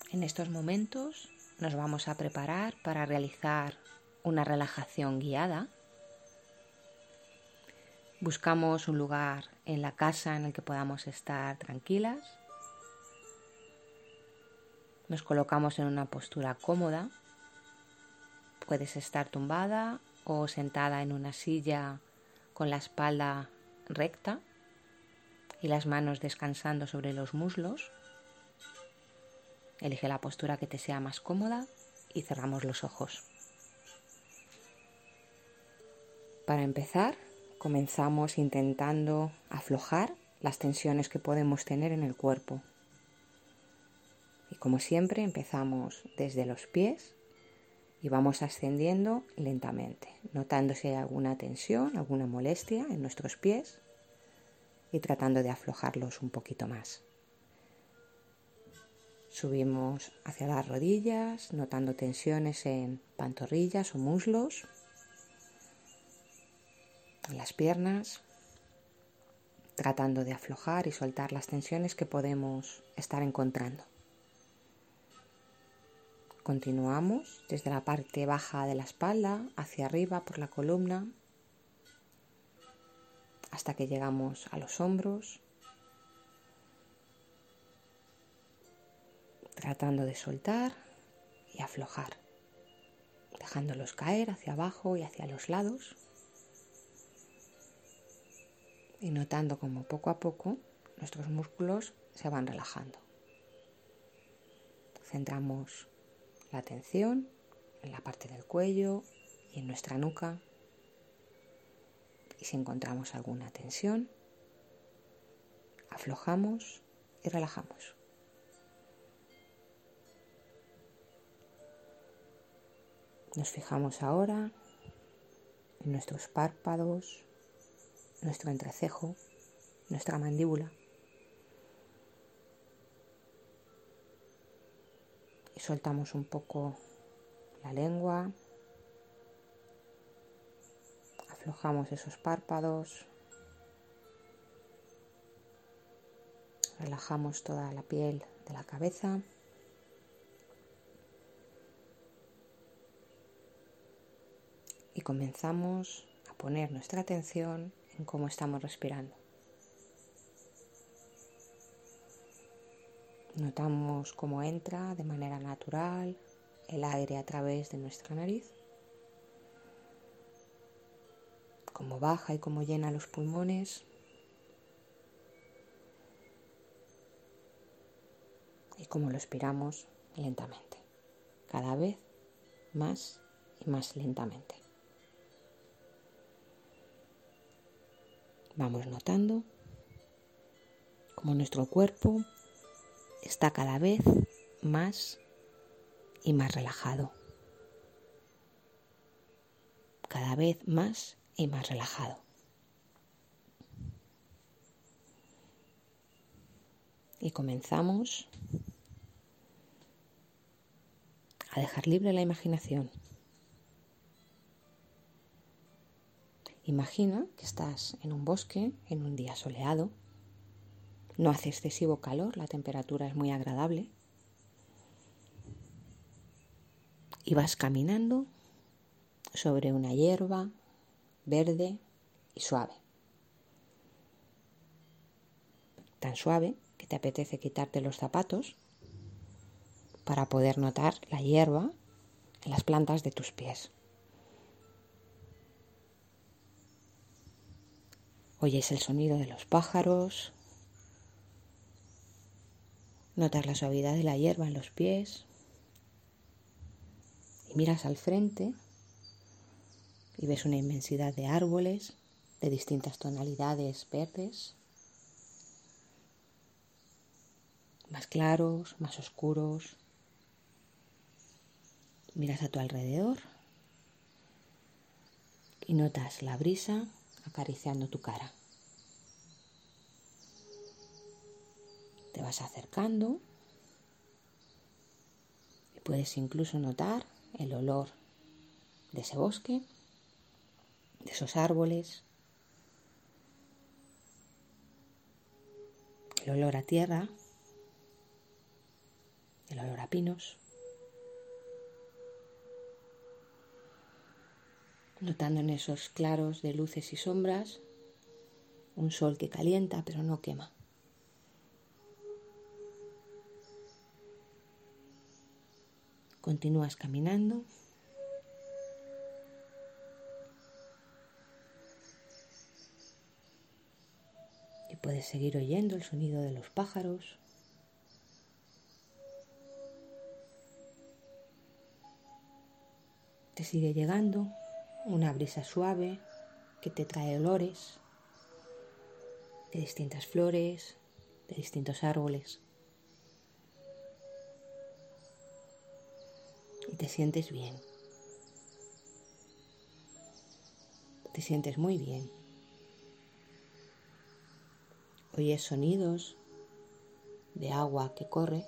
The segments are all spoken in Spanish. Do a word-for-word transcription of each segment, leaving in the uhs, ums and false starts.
En estos momentos nos vamos a preparar para realizar una relajación guiada. Buscamos un lugar en la casa en el que podamos estar tranquilas. Nos colocamos en una postura cómoda. Puedes estar tumbada o sentada en una silla con la espalda recta y las manos descansando sobre los muslos. Elige la postura que te sea más cómoda y cerramos los ojos. Para empezar, comenzamos intentando aflojar las tensiones que podemos tener en el cuerpo. Y como siempre, empezamos desde los pies y vamos ascendiendo lentamente, notando si hay alguna tensión, alguna molestia en nuestros pies y tratando de aflojarlos un poquito más. Subimos hacia las rodillas, notando tensiones en pantorrillas o muslos, en las piernas, tratando de aflojar y soltar las tensiones que podemos estar encontrando. Continuamos desde la parte baja de la espalda hacia arriba por la columna hasta que llegamos a los hombros, tratando de soltar y aflojar, dejándolos caer hacia abajo y hacia los lados y notando como poco a poco nuestros músculos se van relajando. Centramos la atención en la parte del cuello y en nuestra nuca, y si encontramos alguna tensión, aflojamos y relajamos. Nos fijamos ahora en nuestros párpados, nuestro entrecejo, nuestra mandíbula. Y soltamos un poco la lengua. Aflojamos esos párpados. Relajamos toda la piel de la cabeza. Y comenzamos a poner nuestra atención en cómo estamos respirando. Notamos cómo entra de manera natural el aire a través de nuestra nariz, cómo baja y cómo llena los pulmones, y cómo lo expiramos lentamente, cada vez más y más lentamente. Vamos notando cómo nuestro cuerpo está cada vez más y más relajado. Cada vez más y más relajado. Y comenzamos a dejar libre la imaginación. Imagina que estás en un bosque en un día soleado. No hace excesivo calor, la temperatura es muy agradable. Y vas caminando sobre una hierba verde y suave. Tan suave que te apetece quitarte los zapatos para poder notar la hierba en las plantas de tus pies. Oyes el sonido de los pájaros. Notas la suavidad de la hierba en los pies y miras al frente y ves una inmensidad de árboles de distintas tonalidades verdes, más claros, más oscuros. Miras a tu alrededor y notas la brisa acariciando tu cara. Te vas acercando y puedes incluso notar el olor de ese bosque, de esos árboles, el olor a tierra el olor a pinos, notando en esos claros de luces y sombras un sol que calienta pero no quema. Continúas caminando y puedes seguir oyendo el sonido de los pájaros. Te sigue llegando una brisa suave que te trae olores de distintas flores, de distintos árboles. Y te sientes bien. Te sientes muy bien. Oyes sonidos de agua que corre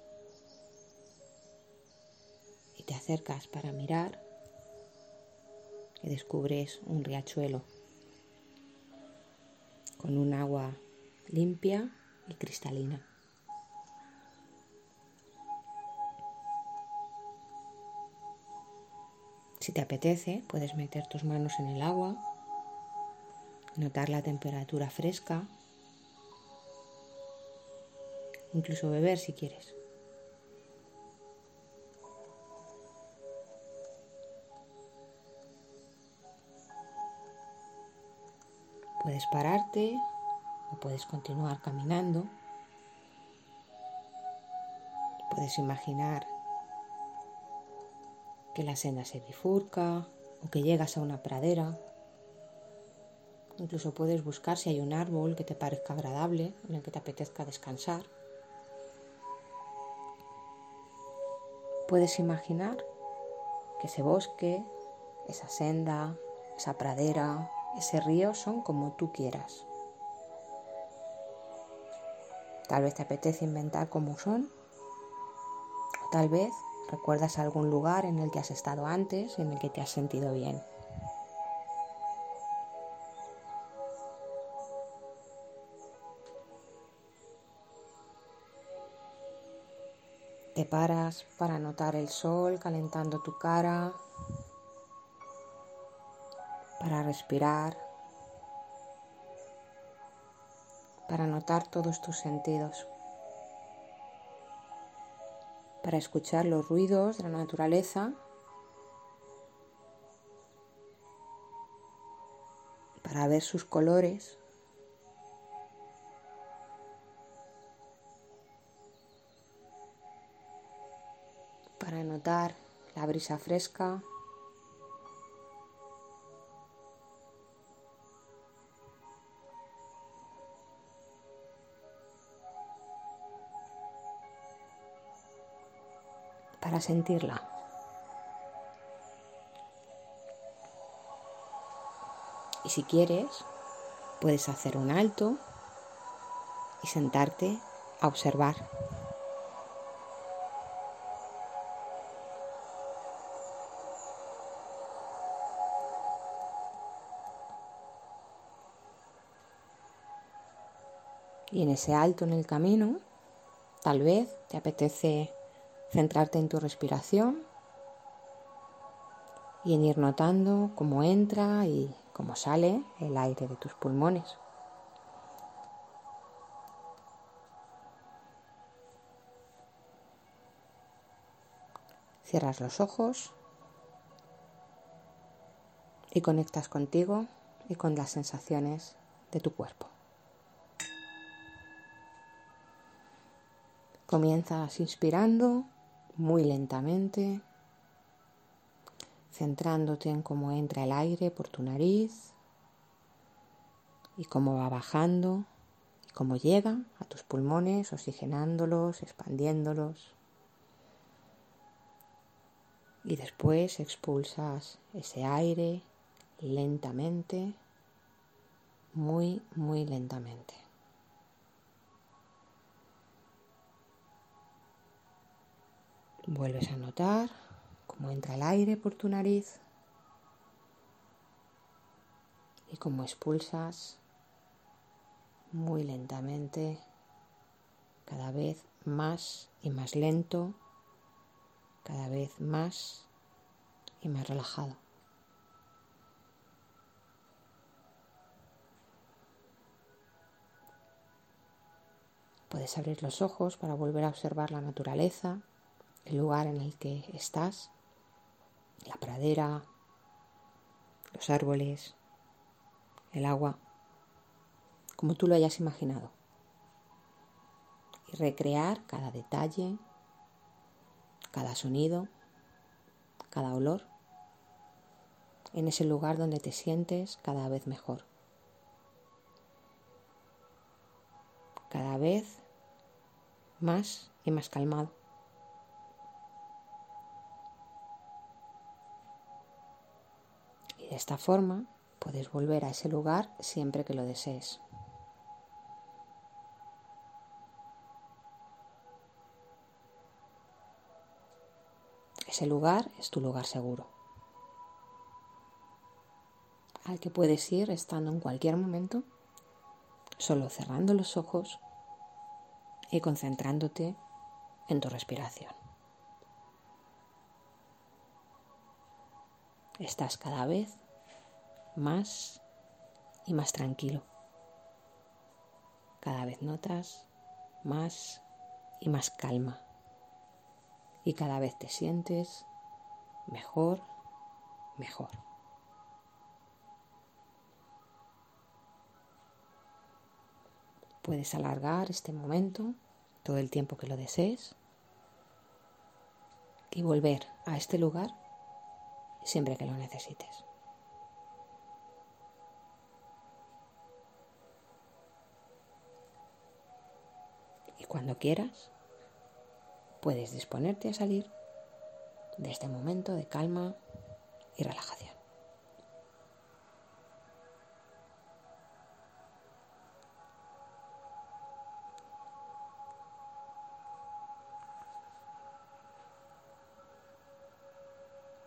y te acercas para mirar y descubres un riachuelo con un agua limpia y cristalina. Si te apetece, puedes meter tus manos en el agua, notar la temperatura fresca, incluso beber si quieres. Puedes pararte o puedes continuar caminando. Puedes imaginar que la senda se bifurca o que llegas a una pradera. Incluso puedes buscar si hay un árbol que te parezca agradable, en el que te apetezca descansar. Puedes imaginar que ese bosque, esa senda, esa pradera, ese río son como tú quieras. Tal vez te apetece inventar cómo son, o tal vez recuerdas algún lugar en el que has estado antes y en el que te has sentido bien. Te paras para notar el sol calentando tu cara, para respirar, para notar todos tus sentidos, para escuchar los ruidos de la naturaleza, para ver sus colores, para notar la brisa fresca, para sentirla. Y si quieres, puedes hacer un alto y sentarte a observar. Y en ese alto en el camino, tal vez te apetece centrarte en tu respiración y en ir notando cómo entra y cómo sale el aire de tus pulmones. Cierras los ojos y conectas contigo y con las sensaciones de tu cuerpo. Comienzas inspirando muy lentamente, centrándote en cómo entra el aire por tu nariz y cómo va bajando y cómo llega a tus pulmones, oxigenándolos, expandiéndolos. Y después expulsas ese aire lentamente, muy, muy lentamente. Vuelves a notar cómo entra el aire por tu nariz y cómo expulsas muy lentamente, cada vez más y más lento, cada vez más y más relajado. Puedes abrir los ojos para volver a observar la naturaleza, el lugar en el que estás, la pradera, los árboles, el agua, como tú lo hayas imaginado. Y recrear cada detalle, cada sonido, cada olor, en ese lugar donde te sientes cada vez mejor. Cada vez más y más calmado. Y de esta forma puedes volver a ese lugar siempre que lo desees. Ese lugar es tu lugar seguro, al que puedes ir estando en cualquier momento, solo cerrando los ojos y concentrándote en tu respiración. Estás cada vez más y más tranquilo. Cada vez notas más y más calma. Y cada vez te sientes mejor, mejor. Puedes alargar este momento todo el tiempo que lo desees y volver a este lugar siempre que lo necesites. Y cuando quieras, puedes disponerte a salir de este momento de calma y relajación.